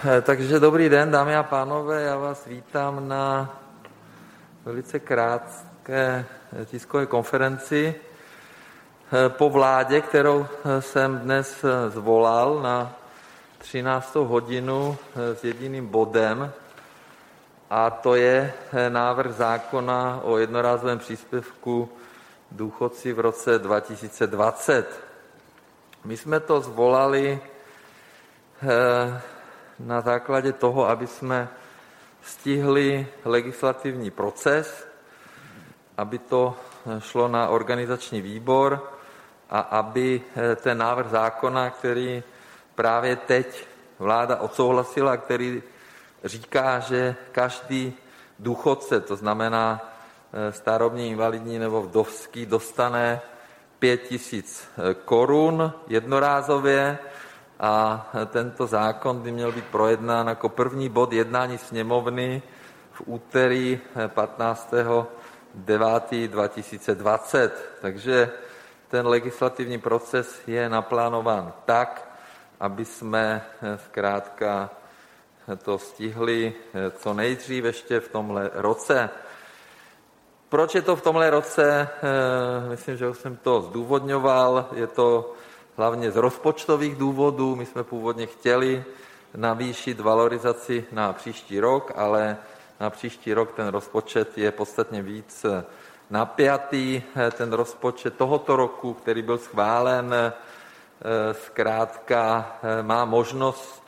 Takže dobrý den, dámy a pánové, já vás vítám na velice krátké tiskové konferenci po vládě, kterou jsem dnes zvolal na 13. hodinu s jediným bodem, a to je návrh zákona o jednorázovém příspěvku důchodci v roce 2020. My jsme to zvolali na základě toho, aby jsme stihli legislativní proces, aby to šlo na organizační výbor a aby ten návrh zákona, který právě teď vláda odsouhlasila, který říká, že každý důchodce, to znamená starobní, invalidní nebo vdovský, dostane 5 000 korun jednorázově, a tento zákon by měl být projednán jako první bod jednání sněmovny v úterý 15. 9. 2020. Takže ten legislativní proces je naplánován tak, aby jsme zkrátka to stihli co nejdřív ještě v tomhle roce. Proč je to v tomhle roce? Myslím, že už jsem to zdůvodňoval. Je to hlavně z rozpočtových důvodů. My jsme původně chtěli navýšit valorizaci na příští rok, ale na příští rok ten rozpočet je podstatně víc napjatý. Ten rozpočet tohoto roku, který byl schválen, zkrátka má možnost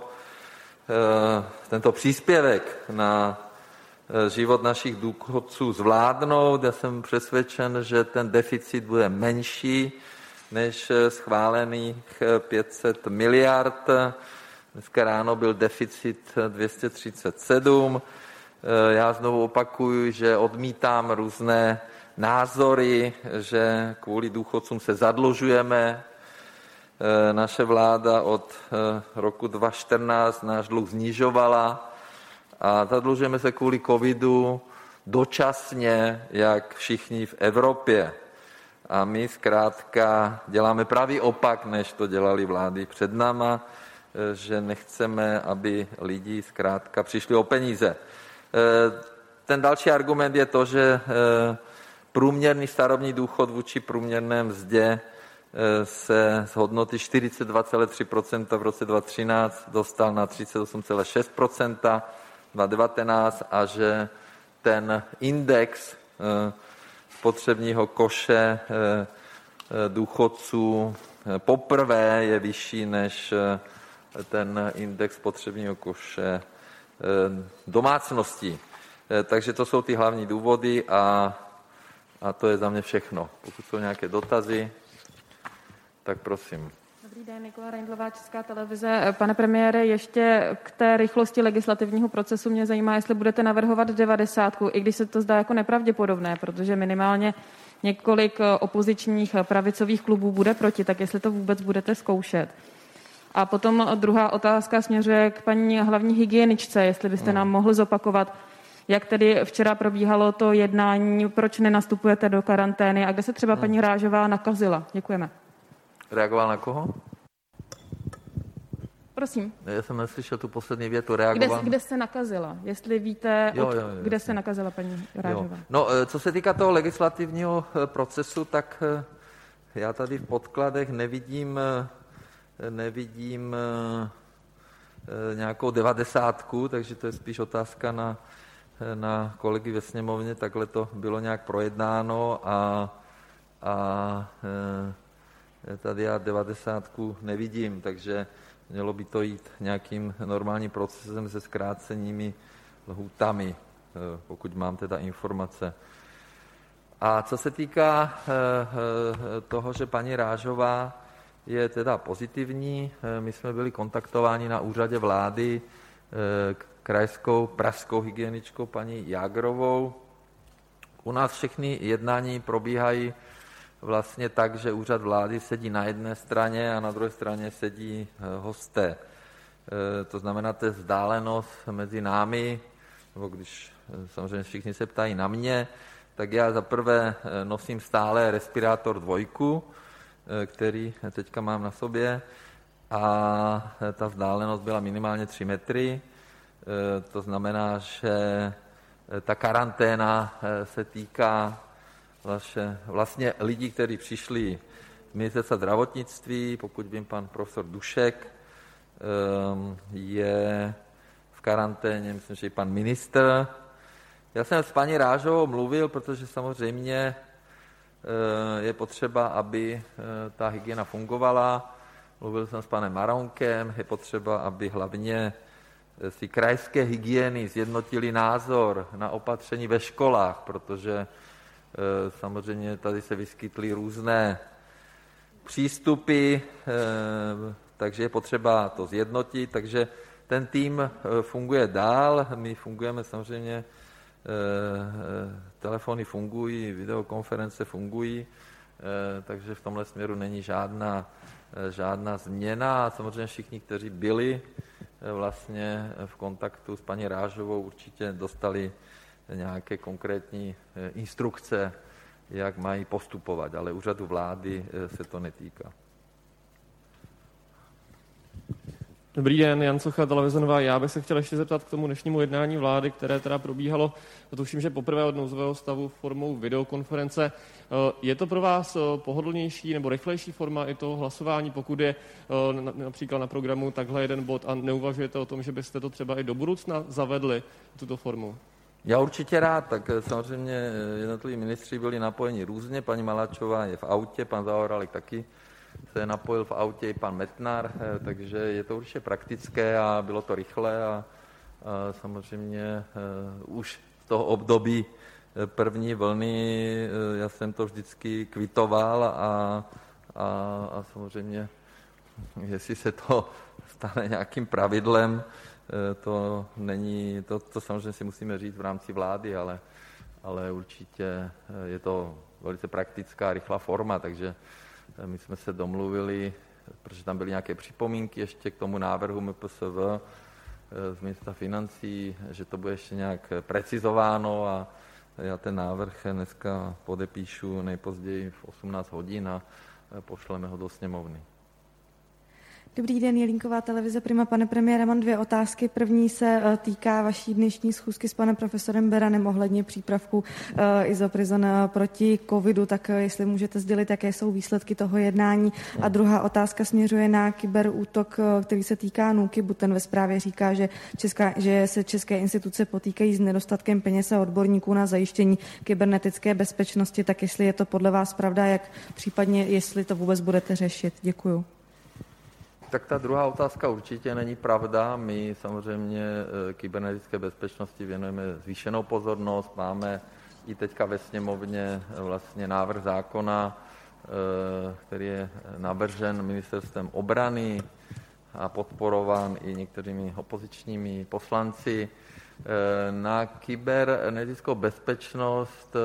tento příspěvek na život našich důchodců zvládnout. Já jsem přesvědčen, že ten deficit bude menší než schválených 500 miliard. Dneska ráno byl deficit 237. Já znovu opakuju, že odmítám různé názory, že kvůli důchodcům se zadlužujeme. Naše vláda od roku 2014 náš dluh snižovala a zadlužujeme se kvůli covidu dočasně, jak všichni v Evropě. A my zkrátka děláme pravý opak, než to dělali vlády před náma, že nechceme, aby lidi zkrátka přišli o peníze. Ten další argument je to, že průměrný starobní důchod vůči průměrné mzdě se z hodnoty 42,3% v roce 2013 dostal na 38,6% 2019 a že ten index spotřebního koše důchodců poprvé je vyšší než ten index spotřebního koše domácností. Takže to jsou ty hlavní důvody a to je za mě všechno. Pokud jsou nějaké dotazy, tak prosím. Dobrý den, Nikola Reindlová, Česká televize. Pane premiére, ještě k té rychlosti legislativního procesu mě zajímá, jestli budete navrhovat 90, i když se to zdá jako nepravděpodobné, protože minimálně několik opozičních pravicových klubů bude proti, tak jestli to vůbec budete zkoušet. A potom druhá otázka směřuje k paní hlavní hygieničce, jestli byste nám mohli zopakovat, jak tedy včera probíhalo to jednání, proč nenastupujete do karantény a kde se třeba paní Rážová nakazila. Děkujeme. Reagoval na koho? Prosím. Já jsem neslyšel tu poslední větu. Reagoval. Kde se nakazila? Jestli víte, kde se nakazila paní Rážová. No, co se týká toho legislativního procesu, tak já tady v podkladech nevidím nějakou 90, takže to je spíš otázka na kolegy ve sněmovně. Takhle to bylo nějak projednáno a tady já 90 nevidím, takže mělo by to jít nějakým normálním procesem se zkrácenými lhůtami, pokud mám teda informace. A co se týká toho, že paní Rážová je teda pozitivní, my jsme byli kontaktováni na úřadě vlády krajskou pražskou hygieničkou paní Jágrovou. U nás všechny jednání probíhají vlastně tak, že úřad vlády sedí na jedné straně a na druhé straně sedí hosté. To znamená, to je vzdálenost mezi námi, nebo když samozřejmě všichni se ptají na mě, tak já za prvé nosím stále respirátor 2, který teďka mám na sobě, a ta vzdálenost byla minimálně 3 metry. To znamená, že ta karanténa se týká vlastně lidí, kteří přišli z ministerstva zdravotnictví. Pokud vím, pan profesor Dušek je v karanténě, myslím, že i pan ministr. Já jsem s paní Rážovou mluvil, protože samozřejmě je potřeba, aby ta hygiena fungovala. Mluvil jsem s panem Marounkem, je potřeba, aby hlavně si krajské hygieny zjednotili názor na opatření ve školách, protože samozřejmě tady se vyskytly různé přístupy, takže je potřeba to zjednotit. Takže ten tým funguje dál, my fungujeme samozřejmě, telefony fungují, videokonference fungují, takže v tomhle směru není žádná změna. A samozřejmě všichni, kteří byli vlastně v kontaktu s paní Rážovou, určitě dostali nějaké konkrétní instrukce, jak mají postupovat, ale úřadu vlády se to netýká. Dobrý den, Jan Socha, televize Nova. Já bych se chtěl ještě zeptat k tomu dnešnímu jednání vlády, které teda probíhalo, tuším, že poprvé od nouzového stavu formou videokonference. Je to pro vás pohodlnější nebo rychlejší forma i toho hlasování, pokud je například na programu takhle jeden bod a neuvažujete o tom, že byste to třeba i do budoucna zavedli, tuto formu? Já určitě rád, tak samozřejmě jednotliví ministři byli napojeni různě, paní Maláčová je v autě, pan Zaorálek taky se napojil v autě, i pan Metnar, takže je to určitě praktické a bylo to rychlé a samozřejmě už z toho období první vlny já jsem to vždycky kvitoval a samozřejmě, jestli se to stane nějakým pravidlem, to není, to samozřejmě si musíme říct v rámci vlády, ale určitě je to velice praktická, rychlá forma, takže my jsme se domluvili, protože tam byly nějaké připomínky ještě k tomu návrhu MPSV z ministerstva financí, že to bude ještě nějak precizováno a já ten návrh dneska podepíšu nejpozději v 18 hodin a pošleme ho do sněmovny. Dobrý den, Jelínková televize Prima. Pane premiére, mám 2 otázky. První se týká vaší dnešní schůzky s panem profesorem Beranem ohledně přípravku Izoprizon proti covidu, tak jestli můžete sdělit, jaké jsou výsledky toho jednání. A druhá otázka směřuje na kyberútok, který se týká NÚKIBu. Ten ve zprávě říká, že se české instituce potýkají s nedostatkem peněz a odborníků na zajištění kybernetické bezpečnosti, tak jestli je to podle vás pravda, jak případně, jestli to vůbec budete řešit. Děkuju. Tak ta druhá otázka určitě není pravda. My samozřejmě kybernetické bezpečnosti věnujeme zvýšenou pozornost. Máme i teďka ve sněmovně vlastně návrh zákona, který je navržen ministerstvem obrany a podporován i některými opozičními poslanci. Na kybernetickou bezpečnost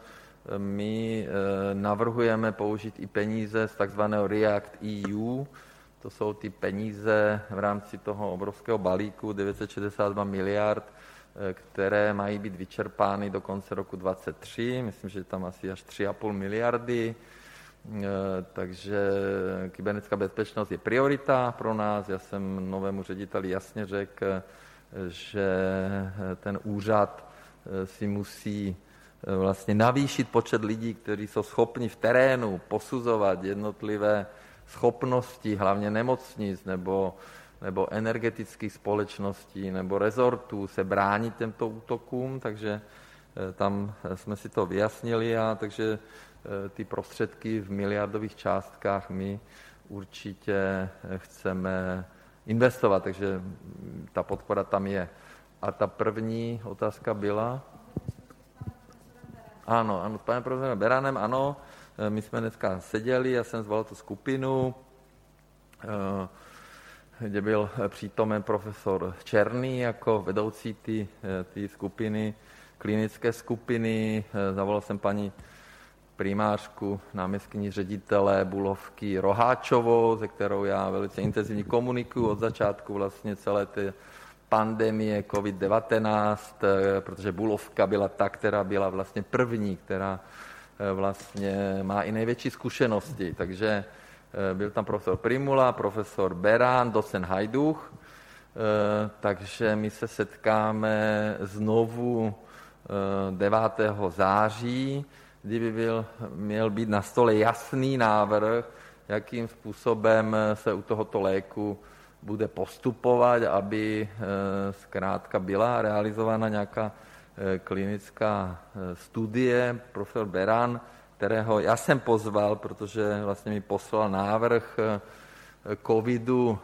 my navrhujeme použít i peníze z takzvaného React EU. To jsou ty peníze v rámci toho obrovského balíku 962 miliard, které mají být vyčerpány do konce roku 2023. Myslím, že tam asi až 3,5 miliardy. Takže kybernetická bezpečnost je priorita pro nás. Já jsem novému řediteli jasně řekl, že ten úřad si musí vlastně navýšit počet lidí, kteří jsou schopni v terénu posuzovat jednotlivé schopnosti, hlavně nemocnic nebo energetických společností nebo rezortů se bránit těmto útokům, takže tam jsme si to vyjasnili a takže ty prostředky v miliardových částkách my určitě chceme investovat, takže ta podpora tam je. A ta první otázka byla? Ano, s panem profesorem Beranem, ano. My jsme dneska seděli, já jsem zvolal tu skupinu, kde byl přítomen profesor Černý jako vedoucí té skupiny, klinické skupiny. Zavolal jsem paní primářku, náměstkyni ředitele Bulovky Roháčovou, se kterou já velice intenzivně komunikuju od začátku vlastně celé té pandemie COVID-19, protože Bulovka byla ta, která byla vlastně první, která vlastně má i největší zkušenosti, takže Byl tam profesor Primula, profesor Beran, docent Hajduch, takže my se setkáme znovu 9. září, kdyby měl být na stole jasný návrh, jakým způsobem se u tohoto léku bude postupovat, aby zkrátka byla realizována nějaká klinická studie. Profesor Beran, kterého já jsem pozval, protože vlastně mi poslal návrh covidu,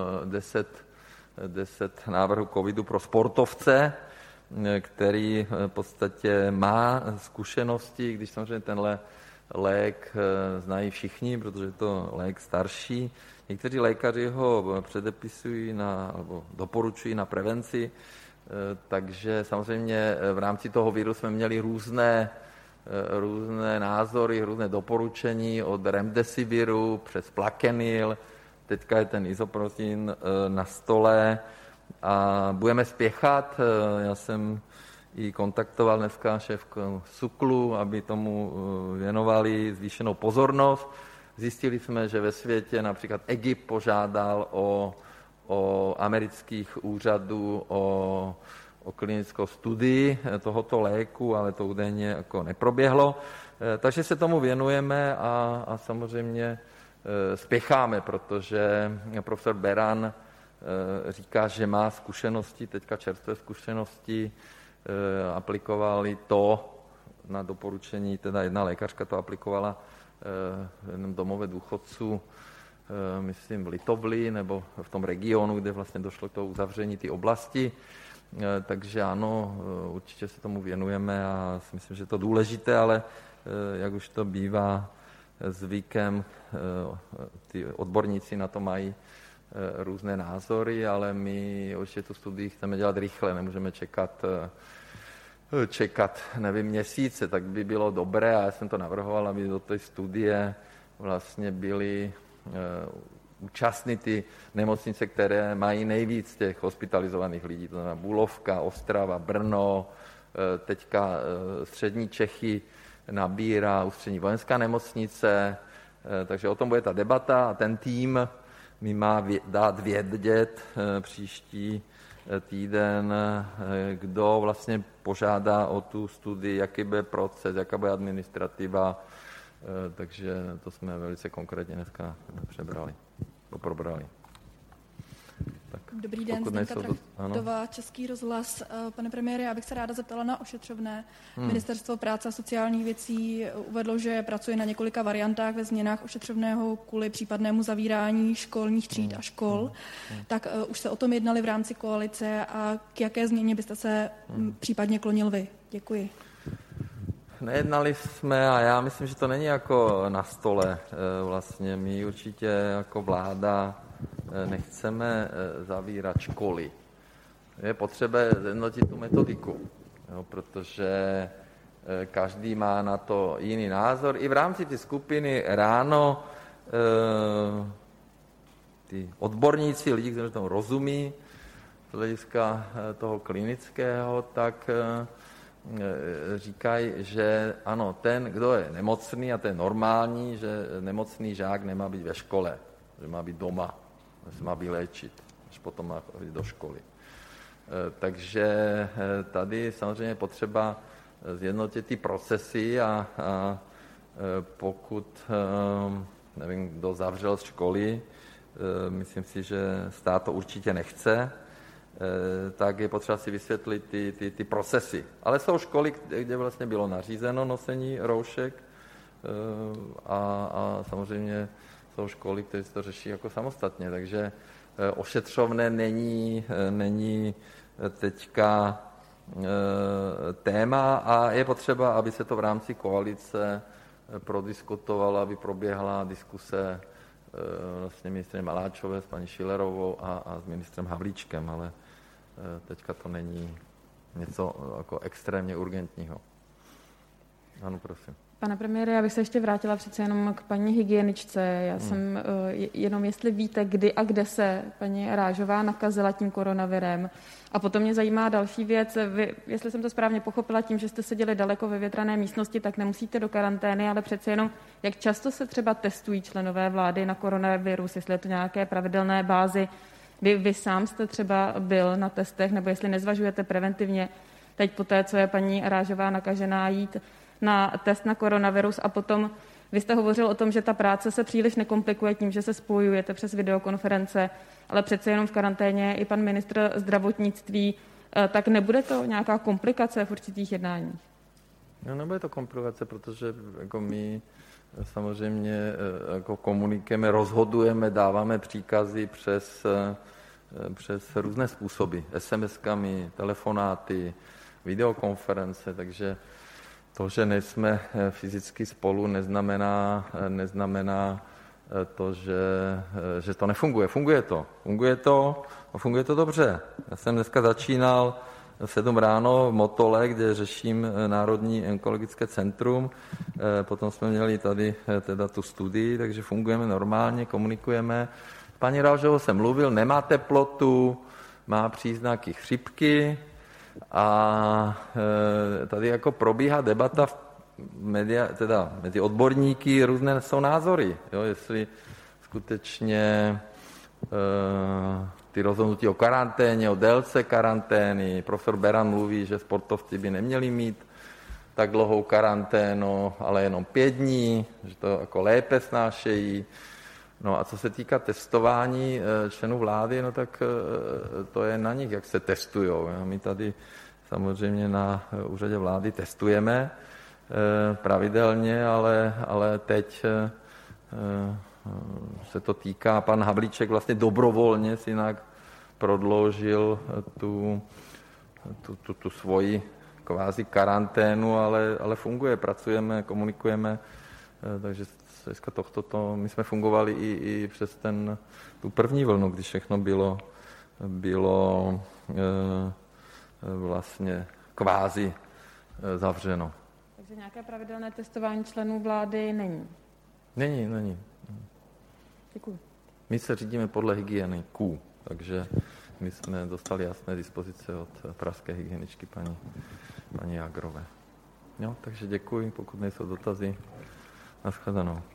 10 návrhů covidu pro sportovce, který v podstatě má zkušenosti, když samozřejmě tenhle lék znají všichni, protože je to lék starší. Někteří lékaři ho předepisují nebo doporučují na prevenci, takže samozřejmě v rámci toho viru jsme měli různé názory, různé doporučení od remdesiviru přes Plaquenil, teďka je ten isoprotein na stole a budeme spěchat. Já jsem i kontaktoval dneska šéfku SÚKLu, aby tomu věnovali zvýšenou pozornost. Zjistili jsme, že ve světě například Egypt požádal o amerických úřadů o klinickou studii tohoto léku, ale to údajně jako neproběhlo. Takže se tomu věnujeme a samozřejmě spěcháme, protože profesor Beran říká, že má zkušenosti, teďka čerstvé zkušenosti, aplikovali to na doporučení, teda jedna lékařka to aplikovala v jednom domově důchodců, myslím v Litovli, nebo v tom regionu, kde vlastně došlo k tomu uzavření té oblasti. Takže ano, určitě se tomu věnujeme a myslím, že je to důležité, ale jak už to bývá zvykem, ty odborníci na to mají různé názory, ale my určitě tu studii chceme dělat rychle, nemůžeme čekat, nevím, měsíce, tak by bylo dobré, a já jsem to navrhoval, aby do té studie vlastně byly účastní ty nemocnice, které mají nejvíc těch hospitalizovaných lidí, to znamená Bulovka, Ostrava, Brno, teďka střední Čechy nabírá Ústřední vojenská nemocnice, takže o tom bude ta debata a ten tým mi má dát vědět příští týden, kdo vlastně požádá o tu studii, jaký bude proces, jaká bude administrativa, takže to jsme velice konkrétně dneska probrali. Dobrý den, Zdenka Trachtová, Český rozhlas. Pane premiére, já bych se ráda zeptala na ošetřovné. Ministerstvo práce a sociálních věcí uvedlo, že pracuje na několika variantách ve změnách ošetřovného kvůli případnému zavírání školních tříd a škol. Tak už se o tom jednali v rámci koalice a k jaké změně byste se případně klonil vy? Děkuji. Nejednali jsme a já myslím, že to není jako na stole. Vlastně my určitě jako vláda nechceme zavírat školy. Je potřeba zjednotit tu metodiku, protože každý má na to jiný názor. I v rámci té skupiny ráno ty odborníci, lidi, kteří tomu rozumí, z hlediska toho klinického, tak říkají, že ano, ten, kdo je nemocný, a to je normální, že nemocný žák nemá být ve škole, že má být doma, že se má vyléčit, až potom má chodit do školy. Takže tady samozřejmě je potřeba zjednotit ty procesy a pokud, nevím, kdo zavřel z školy, myslím si, že stát to určitě nechce, tak je potřeba si vysvětlit ty procesy. Ale jsou školy, kde vlastně bylo nařízeno nosení roušek a samozřejmě jsou školy, které to řeší jako samostatně. Takže ošetřovné není teďka téma a je potřeba, aby se to v rámci koalice prodiskutovalo, aby proběhla diskuse vlastně ministryně Maláčové s paní Schillerovou a s ministrem Havlíčkem, ale teďka to není něco jako extrémně urgentního. Ano, prosím. Pane premiére, já bych se ještě vrátila přece jenom k paní hygieničce. Já jsem jenom, jestli víte, kdy a kde se paní Rážová nakazila tím koronavirem. A potom mě zajímá další věc. Vy, jestli jsem to správně pochopila, tím, že jste seděli daleko ve větrané místnosti, tak nemusíte do karantény, ale přece jenom, jak často se třeba testují členové vlády na koronavirus, jestli je to nějaké pravidelné bázi. Vy sám jste třeba byl na testech, nebo jestli nezvažujete preventivně teď po té, co je paní Rážová nakažená, jít na test na koronavirus. A potom vy jste hovořil o tom, že ta práce se příliš nekomplikuje tím, že se spojujete přes videokonference, ale přece jenom v karanténě je i pan ministr zdravotnictví, tak nebude to nějaká komplikace v určitých jednáních? No, nebude to komplikace, protože jako my samozřejmě jako komunikujeme, rozhodujeme, dáváme příkazy přes různé způsoby. SMS-kami, telefonáty, videokonference, takže to, že nejsme fyzicky spolu, neznamená to, že to nefunguje. Funguje to dobře. Já jsem dneska začínal v 7 ráno v Motole, kde řeším Národní onkologické centrum. Potom jsme měli tady teda tu studii, takže fungujeme normálně, komunikujeme. Paní Rážovou jsem mluvil, nemá teplotu, má příznaky chřipky a tady jako probíhá debata mezi odborníky, různé jsou názory, jo, jestli skutečně ty rozhodnutí o karanténě, o délce karantény. Profesor Beran mluví, že sportovci by neměli mít tak dlouhou karanténu, ale jenom 5 dní, že to jako lépe snášejí. No a co se týká testování členů vlády, no tak to je na nich, jak se testujou. My tady samozřejmě na úřadě vlády testujeme pravidelně, ale teď se to týká, pan Havlíček vlastně dobrovolně si jinak prodloužil tu svoji kvázi karanténu, ale funguje, pracujeme, komunikujeme, takže z hlediska tohto my jsme fungovali i přes tu první vlnu, když všechno bylo vlastně kvázi zavřeno. Takže nějaké pravidelné testování členů vlády není? Není. Děkuji. My se řídíme podle hygieniků, takže my jsme dostali jasné dispozice od pražské hygieničky paní Jagrové. Jo, takže děkuji, pokud nejsou dotazy. Naschledanou.